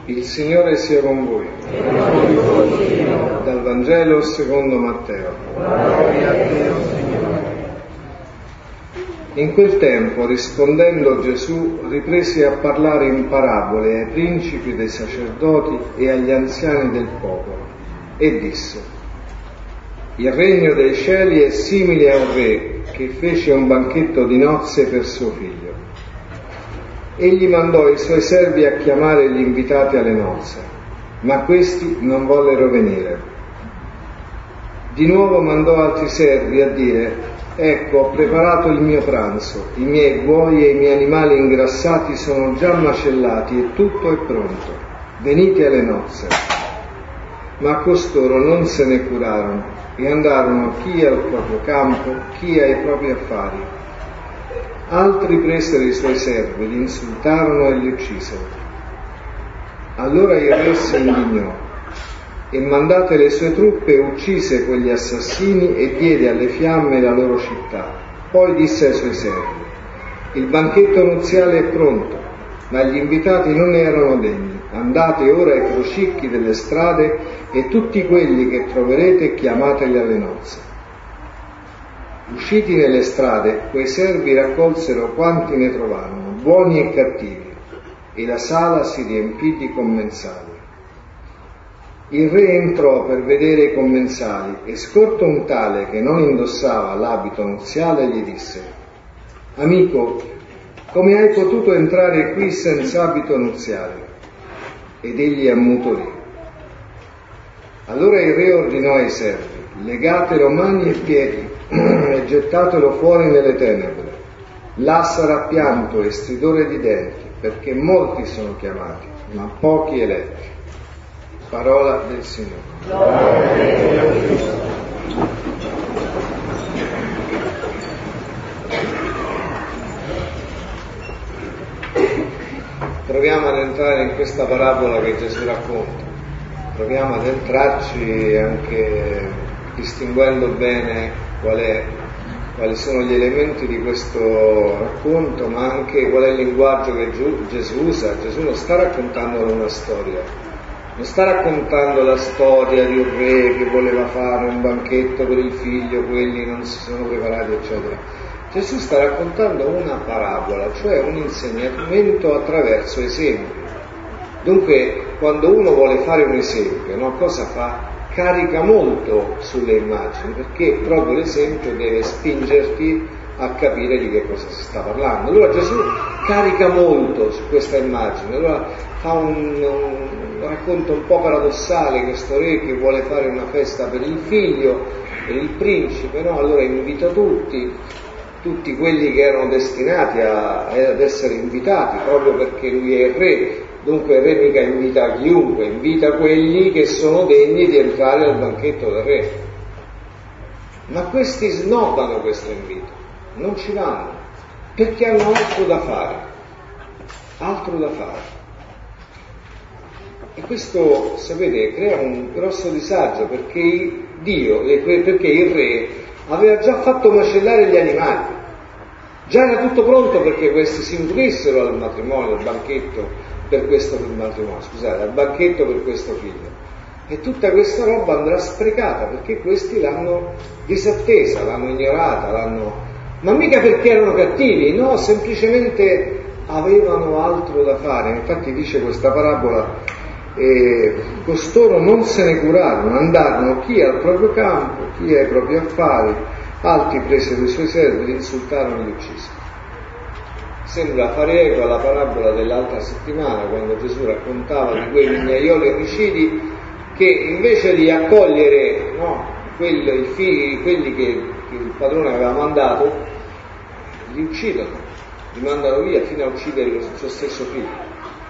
Il Signore sia con voi. Dal Vangelo secondo Matteo. Gloria a te, o Signore. In quel tempo, rispondendo Gesù, riprese a parlare in parabole ai principi dei sacerdoti e agli anziani del popolo, e disse: Il regno dei cieli è simile a un re che fece un banchetto di nozze per suo figlio. Egli mandò i suoi servi a chiamare gli invitati alle nozze, ma questi non vollero venire. Di nuovo mandò altri servi a dire: Ecco, ho preparato il mio pranzo, i miei buoi e i miei animali ingrassati sono già macellati e tutto è pronto. Venite alle nozze. Ma costoro non se ne curarono e andarono chi al proprio campo, chi ai propri affari. Altri presero i suoi servi, li insultarono e li uccisero. Allora il re si indignò e, mandate le sue truppe, uccise quegli assassini e diede alle fiamme la loro città. Poi disse ai suoi servi: Il banchetto nuziale è pronto, ma gli invitati non ne erano degni. Andate ora ai crocicchi delle strade e tutti quelli che troverete chiamateli alle nozze. Usciti nelle strade, quei servi raccolsero quanti ne trovarono, buoni e cattivi, e la sala si riempì di commensali. Il re entrò per vedere i commensali e, scorto un tale che non indossava l'abito nuziale, gli disse: Amico, come hai potuto entrare qui senza abito nuziale? Ed egli ammutolì. Allora il re ordinò ai servi: Legatelo mani e piedi e gettatelo fuori nelle tenebre. Là sarà pianto e stridore di denti, perché molti sono chiamati, ma pochi eletti. Parola del Signore. Proviamo ad entrare in questa parabola che Gesù racconta. Proviamo ad entrarci anche distinguendo bene quali sono gli elementi di questo racconto, ma anche qual è il linguaggio che Gesù usa. Gesù non sta raccontando una storia, non sta raccontando la storia di un re che voleva fare un banchetto per il figlio, quelli non si sono preparati, eccetera. Gesù sta raccontando una parabola, cioè un insegnamento attraverso esempi. Dunque, quando uno vuole fare un esempio, no, cosa fa? Carica molto sulle immagini, perché proprio l'esempio deve spingerti a capire di che cosa si sta parlando. Allora Gesù carica molto su questa immagine, allora fa un racconto un po' paradossale, questo re che vuole fare una festa per il figlio, per il principe, no? Allora invita tutti quelli che erano destinati ad essere invitati, proprio perché lui è il re. Dunque il re mica invita chiunque, invita quelli che sono degni di entrare al banchetto del re. Ma questi snobbano questo invito, non ci vanno, perché hanno altro da fare. E questo, sapete, crea un grosso disagio, perché il re aveva già fatto macellare gli animali, già era tutto pronto perché questi si nutrissero al matrimonio, al banchetto per questo matrimonio, al banchetto per questo figlio. E tutta questa roba andrà sprecata perché questi l'hanno disattesa, l'hanno ignorata, ma mica perché erano cattivi, no, semplicemente avevano altro da fare. Infatti dice questa parabola: costoro non se ne curarono, andarono chi al proprio campo, chi ai propri affari. Altri presero i suoi servi, li insultarono e li uccisero. Sembra fare eco alla parabola dell'altra settimana, quando Gesù raccontava di quei vignaioli omicidi che invece di accogliere, no, quelli che il padrone aveva mandato, li uccidono, li mandano via fino a uccidere il suo stesso figlio.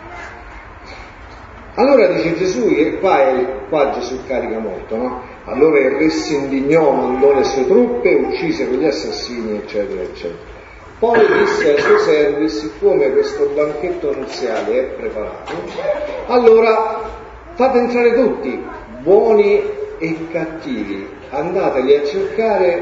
Allora dice Gesù, e qua Gesù carica molto, no? Allora il re si indignò, mandò le sue truppe, uccise quegli assassini, eccetera, eccetera. Poi disse ai suoi servi: siccome questo banchetto nuziale è preparato, allora fate entrare tutti, buoni e cattivi, andateli a cercare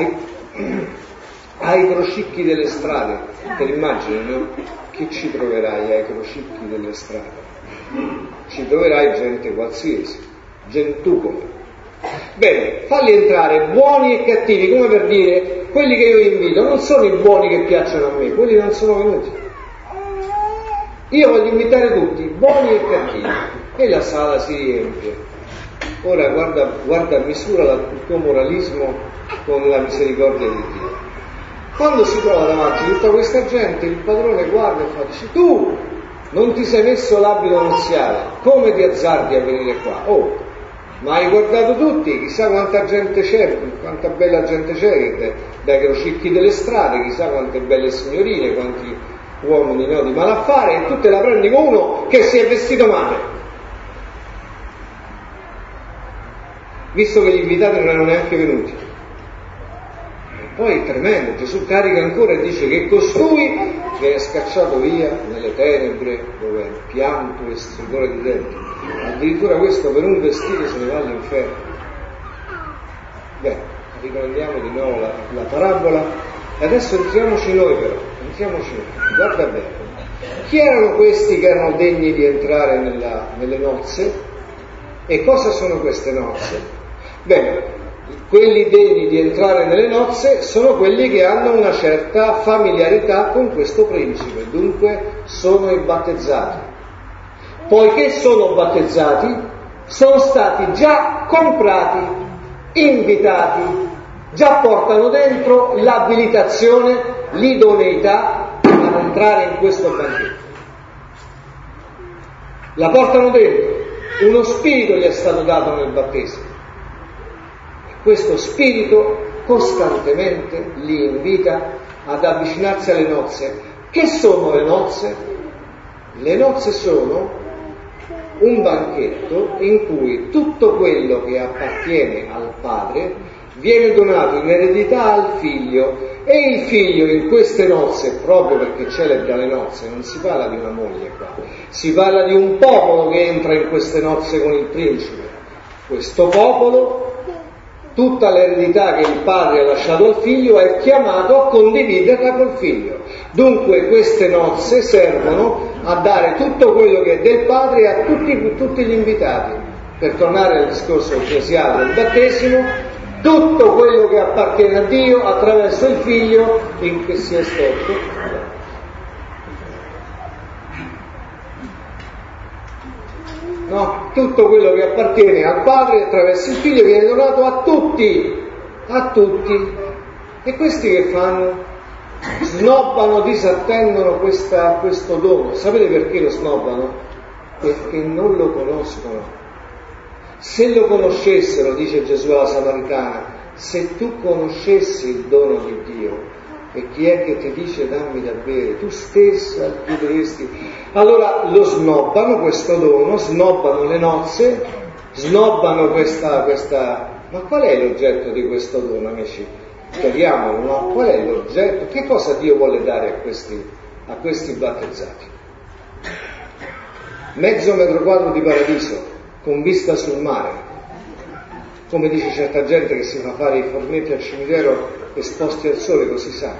ai crocicchi delle strade. Te l'immagini, no? Che ci troverai ai crocicchi delle strade? ci troverai gente qualsiasi, gentucole. Bene, falli entrare buoni e cattivi, come per dire, quelli che io invito non sono i buoni che piacciono a me, quelli non sono venuti. Io voglio invitare tutti, buoni e cattivi, e la sala si riempie. Ora guarda, misura il tuo moralismo con la misericordia di Dio. Quando si trova davanti tutta questa gente, il padrone guarda e fa, dice, tu non ti sei messo l'abito nuziale, come ti azzardi a venire qua? Oh, ma hai guardato tutti, chissà quanta gente c'è, quanta bella gente c'è, dai crocicchi delle strade, chissà quante belle signorine, quanti uomini di malaffare, e tu te la prendi con uno che si è vestito male. Visto che gli invitati non erano neanche venuti. E poi è tremendo, Gesù carica ancora e dice che costui viene scacciato via nelle tenebre dove è pianto e stridore di denti. Addirittura questo per un vestito se ne va all'inferno. Beh, riprendiamo di nuovo la parabola e adesso entriamoci noi però, guarda bene. Chi erano questi che erano degni di entrare nelle nozze? E cosa sono queste nozze? Bene, quelli degni di entrare nelle nozze sono quelli che hanno una certa familiarità con questo principe, dunque sono i battezzati. Poiché sono battezzati, sono stati già comprati, invitati, già portano dentro l'abilitazione, l'idoneità ad entrare in questo banchetto. La portano dentro, uno spirito gli è stato dato nel battesimo. Questo spirito costantemente li invita ad avvicinarsi alle nozze. Che sono le nozze? Le nozze sono un banchetto in cui tutto quello che appartiene al padre viene donato in eredità al figlio, e il figlio in queste nozze, proprio perché celebra le nozze, non si parla di una moglie qua, si parla di un popolo che entra in queste nozze con il principe. Questo popolo, tutta l'eredità che il padre ha lasciato al figlio, è chiamato a condividerla col figlio. Dunque queste nozze servono a dare tutto quello che è del padre a tutti gli invitati. Per tornare al discorso ecclesiale del battesimo, tutto quello che appartiene a Dio attraverso il figlio in che si è storto. No, tutto quello che appartiene al padre attraverso il figlio viene donato a tutti. E questi che fanno? Snobbano, disattendono questo dono. Sapete perché lo snobbano? Perché non lo conoscono. Se lo conoscessero, dice Gesù alla Samaritana, se tu conoscessi il dono di Dio, e chi è che ti dice dammi da bere, tu stessa gli dovresti. Allora lo snobbano questo dono, snobbano le nozze, snobbano questa. Ma qual è l'oggetto di questo dono, amici? Chiariamolo, no? Qual è l'oggetto? Che cosa Dio vuole dare a questi battezzati? Mezzo metro quadro di paradiso con vista sul mare, come dice certa gente che si fa fare i fornetti al cimitero esposti al sole, così sa,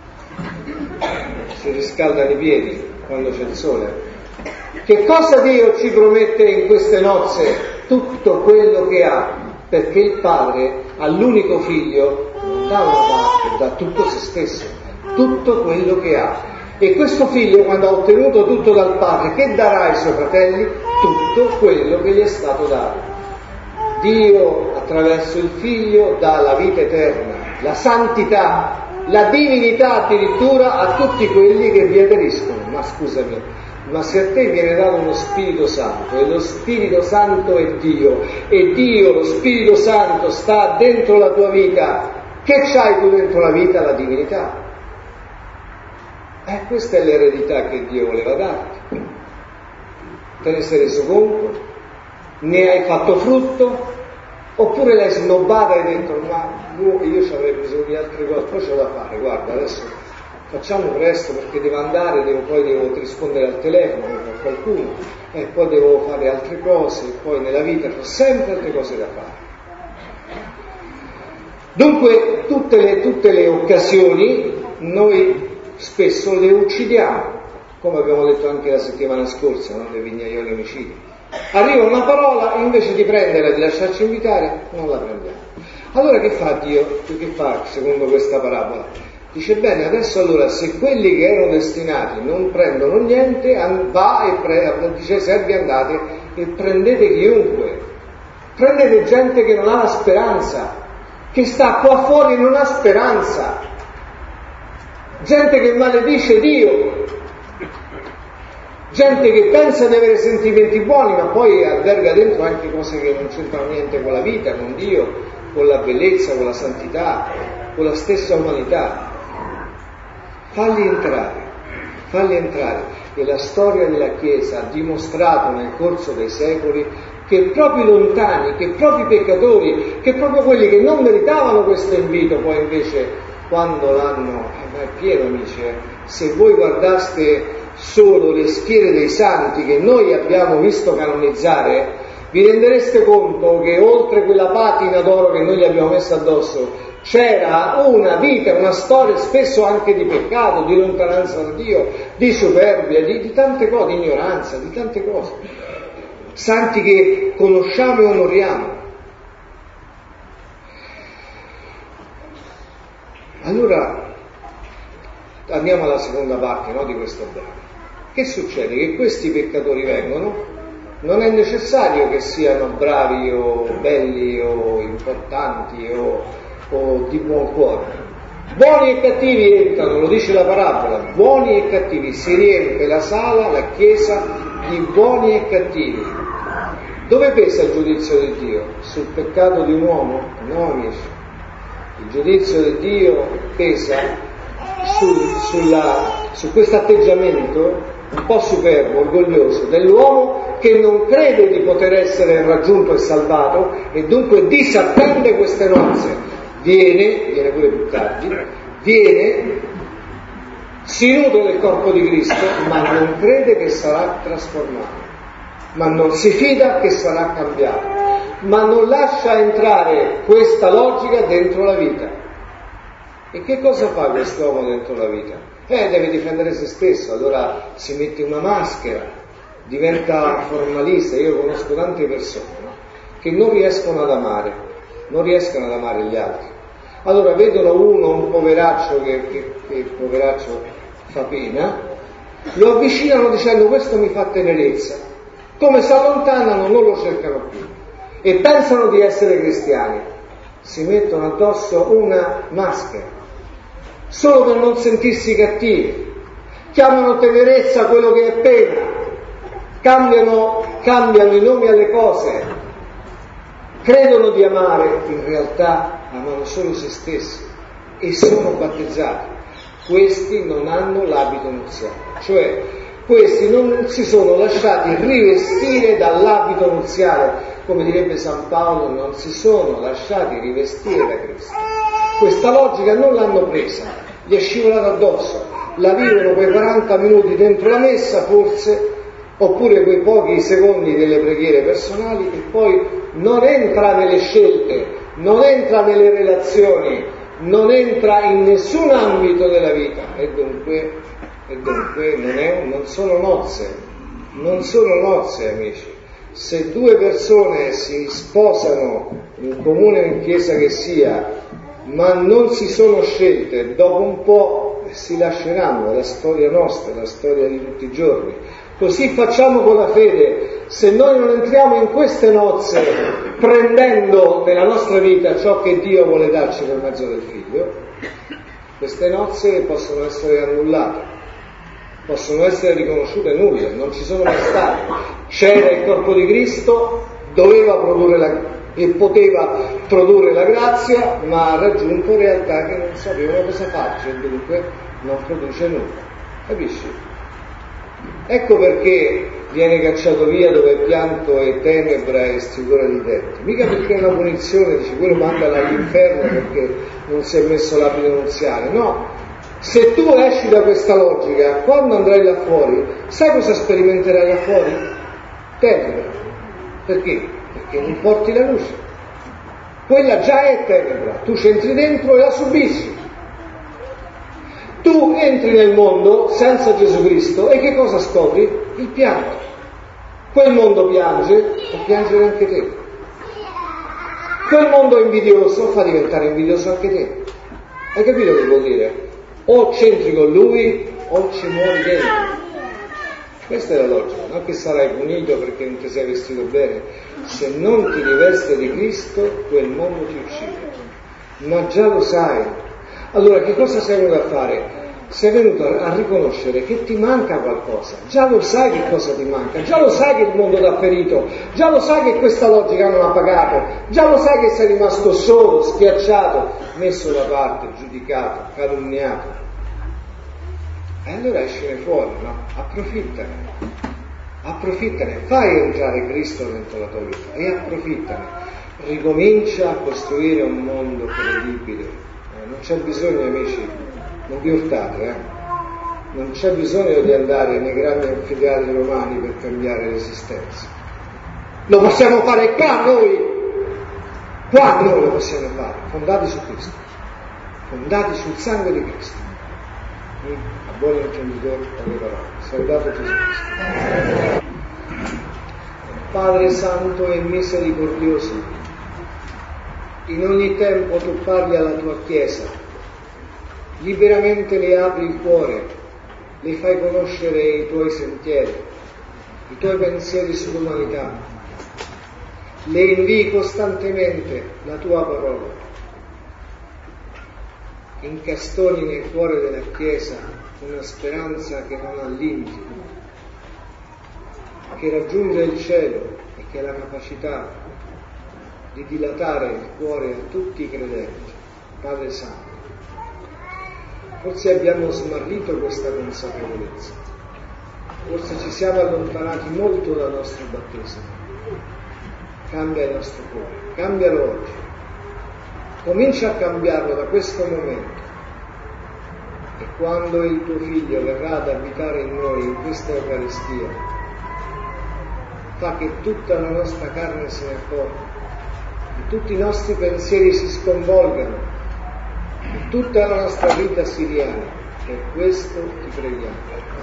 si riscaldano i piedi quando c'è il sole. Che cosa Dio ci promette in queste nozze? Tutto quello che ha, perché il padre all'unico figlio non dà una parte, dà tutto se stesso, tutto quello che ha. E questo figlio, quando ha ottenuto tutto dal padre, che darà ai suoi fratelli? Tutto quello che gli è stato dato. Dio, attraverso il figlio, dà la vita eterna, la santità, la divinità addirittura a tutti quelli che vi aderiscono. Ma scusami, ma se a te viene dato uno Spirito Santo, e lo Spirito Santo è Dio, e Dio, lo Spirito Santo, sta dentro la tua vita, che c'hai tu dentro la vita? La divinità. Questa è l'eredità che Dio voleva darti. Te ne sei reso conto? Ne hai fatto frutto? Oppure l'hai snobbata e hai detto ma io ci avrei bisogno di altre cose, poi c'ho da fare, guarda adesso facciamo presto perché devo andare, poi devo rispondere al telefono a qualcuno, e poi devo fare altre cose, e poi nella vita ho sempre altre cose da fare. Dunque tutte le occasioni noi spesso le uccidiamo, come abbiamo detto anche la settimana scorsa, no? Le vignaioli omicidi. Arriva una parola, invece di prenderla e di lasciarci invitare, non la prendiamo. Allora che fa Dio? Che fa secondo questa parabola? Dice bene, adesso allora se quelli che erano destinati non prendono niente, va e dice servi andate e prendete chiunque. Prendete gente che non ha la speranza, che sta qua fuori e non ha speranza. Gente che maledice Dio. Gente che pensa di avere sentimenti buoni, ma poi alberga dentro anche cose che non c'entrano niente con la vita, con Dio, con la bellezza, con la santità, con la stessa umanità. Falli entrare. E la storia della Chiesa ha dimostrato nel corso dei secoli che proprio i lontani, che proprio i peccatori, che proprio quelli che non meritavano questo invito, poi invece quando l'hanno, ma è pieno amici, se voi guardaste solo le schiere dei santi che noi abbiamo visto canonizzare, vi rendereste conto che oltre quella patina d'oro che noi gli abbiamo messo addosso c'era una vita, una storia spesso anche di peccato, di lontananza da Dio, di superbia, di tante cose, di ignoranza, di tante cose. Santi che conosciamo e onoriamo. Allora andiamo alla seconda parte, no, di questo brano. Che succede? Che questi peccatori vengono, non è necessario che siano bravi o belli o importanti o di buon cuore. Buoni e cattivi entrano, lo dice la parabola, buoni e cattivi, si riempie la sala, la chiesa di buoni e cattivi. Dove pesa il giudizio di Dio? Sul peccato di un uomo? No, amici. Il giudizio di Dio pesa su questo atteggiamento un po' superbo, orgoglioso dell'uomo che non crede di poter essere raggiunto e salvato e dunque disattende queste nozze. Viene pure più tardi, si nutre del corpo di Cristo, ma non crede che sarà trasformato, ma non si fida che sarà cambiato, ma non lascia entrare questa logica dentro la vita. E che cosa fa quest'uomo dentro la vita? Deve difendere se stesso, allora si mette una maschera, diventa formalista. Io conosco tante persone, no, che non riescono ad amare gli altri. Allora vedono un poveraccio che poveraccio fa pena, lo avvicinano dicendo questo mi fa tenerezza. Come si allontanano non lo cercano più e pensano di essere cristiani. Si mettono addosso una maschera solo per non sentirsi cattivi. Chiamano tenerezza quello che è pena. Cambiano i nomi alle cose. Credono di amare, in realtà amano solo se stessi e sono battezzati. Questi non hanno l'abito nuziale, cioè questi non si sono lasciati rivestire dall'abito nuziale, come direbbe San Paolo, non si sono lasciati rivestire da Cristo. Questa logica non l'hanno presa, gli è scivolata addosso, la vivono quei 40 minuti dentro la messa forse, oppure quei pochi secondi delle preghiere personali e poi non entra nelle scelte, non entra nelle relazioni, non entra in nessun ambito della vita e dunque non sono nozze, amici. Se due persone si sposano in comune o in chiesa che sia, ma non si sono scelte, dopo un po' si lasceranno, è la storia nostra, è la storia di tutti i giorni. Così facciamo con la fede. Se noi non entriamo in queste nozze prendendo nella nostra vita ciò che Dio vuole darci per mezzo del Figlio, queste nozze possono essere annullate, possono essere riconosciute nulle, non ci sono mai state. C'era il corpo di Cristo, doveva produrre e poteva produrre la grazia, ma ha raggiunto realtà che non sapevano cosa farci e dunque non produce nulla. Capisci? Ecco perché viene cacciato via dove è pianto e tenebra e stridore di denti. Mica perché è una punizione, dice quello mandala all'inferno perché non si è messo l'abito nuziale. No, se tu esci da questa logica, quando andrai là fuori, sai cosa sperimenterai là fuori? Tenebra. Perché? Perché non porti la luce. Quella già è tenebra, tu c'entri dentro e la subisci. Tu entri nel mondo senza Gesù Cristo e che cosa scopri? Il pianto. Quel mondo piange, fa piangere anche te. Quel mondo invidioso fa diventare invidioso anche te. Hai capito che vuol dire? O c'entri con lui o ci muori dentro. Questa è la logica, non che sarai punito perché non ti sei vestito bene. Se non ti riveste di Cristo, quel mondo ti uccide. Ma già lo sai. Allora che cosa sei venuto a fare? Sei venuto a riconoscere che ti manca qualcosa, già lo sai che cosa ti manca, già lo sai che il mondo ti ha ferito, già lo sai che questa logica non ha pagato, già lo sai che sei rimasto solo, schiacciato, messo da parte, giudicato, calunniato. E allora escine fuori, no? Approfittane, fai entrare Cristo dentro la tua vita e approfittane, ricomincia a costruire un mondo credibile. Non c'è bisogno, amici, non vi urtate, non c'è bisogno di andare nei grandi anfiteatri romani per cambiare l'esistenza. Lo possiamo fare qua noi lo possiamo fare, fondati su Cristo, fondati sul sangue di Cristo. A buon intenditore le parole, salvato Gesù Cristo. Padre Santo e misericordioso, in ogni tempo tu parli alla tua Chiesa, liberamente le apri il cuore, le fai conoscere i tuoi sentieri, i tuoi pensieri sull'umanità, le invii costantemente la tua parola, incastoni nel cuore della Chiesa una speranza che non ha limiti, che raggiunge il cielo e che ha la capacità di dilatare il cuore a tutti i credenti. Padre Santo, forse abbiamo smarrito questa consapevolezza, forse ci siamo allontanati molto dal nostro battesimo. Cambia il nostro cuore, cambialo oggi, comincia a cambiarlo da questo momento, e quando il tuo Figlio verrà ad abitare in noi in questa Eucaristia, fa che tutta la nostra carne se ne accorga, che tutti i nostri pensieri si sconvolgano, tutta la nostra vita si rianima. Per questo ti preghiamo.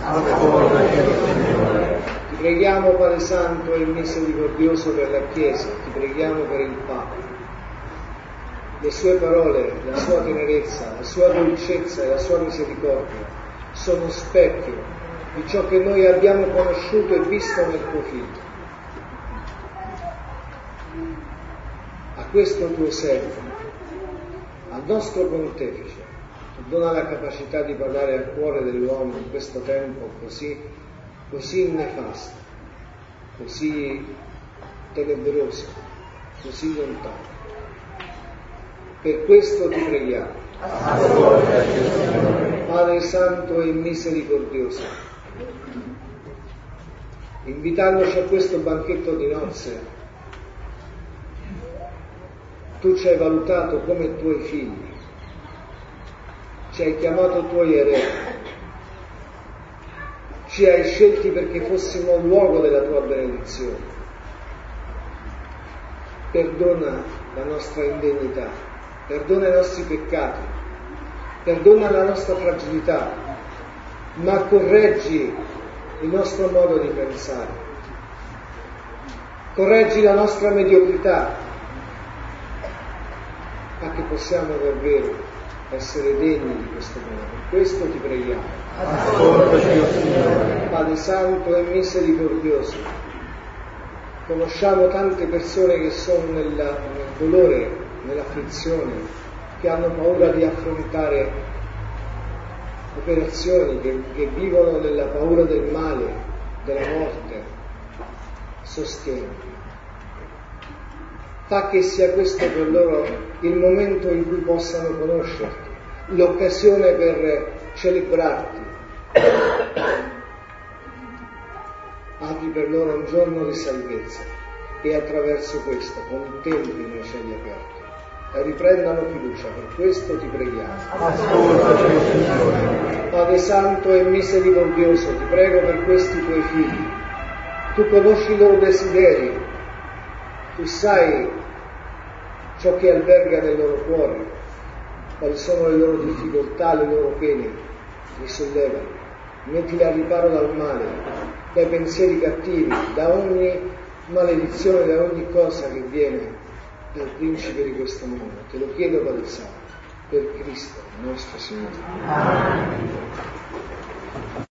Ti preghiamo, Padre Santo e misericordioso, per la Chiesa, ti preghiamo per il Papa. Le sue parole, la sua tenerezza, la sua dolcezza e la sua misericordia sono specchio di ciò che noi abbiamo conosciuto e visto nel tuo Figlio. A questo tuo servo, al nostro Pontefice, dona la capacità di parlare al cuore dell'uomo in questo tempo così nefasto, così tenebroso, così lontano. Per questo ti preghiamo. Padre Santo e misericordioso, invitandoci a questo banchetto di nozze, tu ci hai valutato come tuoi figli, ci hai chiamato tuoi eredi, ci hai scelti perché fossimo luogo della tua benedizione. Perdona la nostra indegnità, perdona i nostri peccati, perdona la nostra fragilità, ma correggi il nostro modo di pensare, correggi la nostra mediocrità, ma che possiamo davvero essere degni di questo mondo. Per questo ti preghiamo. Padre Santo e misericordioso, conosciamo tante persone che sono nel dolore, nell'afflizione, che hanno paura di affrontare operazioni, che vivono nella paura del male, della morte. Sostieni. Fa che sia questo per loro il momento in cui possano conoscerti, l'occasione per celebrarti. Apri per loro un giorno di salvezza e attraverso questo contemplino i cieli aperti e riprendano fiducia. Per questo ti preghiamo. Padre Santo e misericordioso, ti prego per questi tuoi figli. Tu conosci i loro desideri, tu sai ciò che alberga nel loro cuore, quali sono le loro difficoltà, le loro pene. Li sollevano, mettili al riparo dal male, dai pensieri cattivi, da ogni maledizione, da ogni cosa che viene dal principe di questo mondo. Te lo chiedo, Padre Santo, per Cristo nostro Signore. Amen.